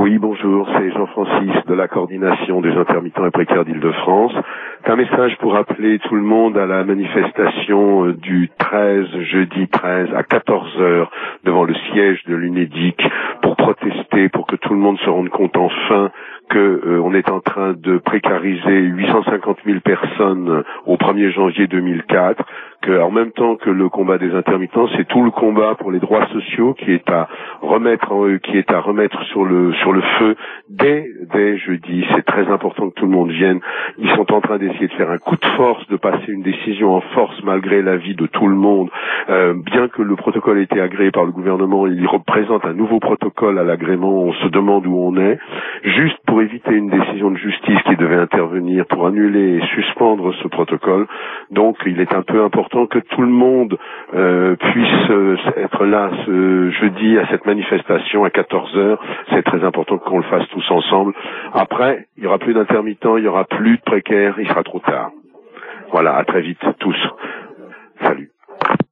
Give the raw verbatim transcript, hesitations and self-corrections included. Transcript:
Oui, bonjour, c'est Jean-Francis de la coordination des intermittents et précaires d'Île-de-France. C'est un message pour appeler tout le monde à la manifestation du treize, jeudi treize, à quatorze heures, devant le siège de l'UNEDIC, pour protester, pour que tout le monde se rende compte enfin que euh, on est en train de précariser huit cent cinquante mille personnes au premier janvier deux mille quatre, que en même temps que le combat des intermittents, c'est tout le combat pour les droits sociaux qui est à remettre en, euh, qui est à remettre sur le sur le feu dès dès jeudi. C'est très important que tout le monde vienne. Ils sont en train d'essayer de faire un coup de force, de passer une décision en force malgré l'avis de tout le monde. Euh, bien que le protocole ait été agréé par le gouvernement, il représente un nouveau protocole à l'agrément. On se demande où on est. Juste pour éviter une décision de justice qui devait intervenir pour annuler et suspendre ce protocole. Donc il est un peu important que tout le monde euh, puisse euh, être là ce jeudi à cette manifestation à quatorze heures. C'est très important qu'on le fasse tous ensemble. Après, il n'y aura plus d'intermittents, il n'y aura plus de précaires, il sera trop tard. Voilà, à très vite tous.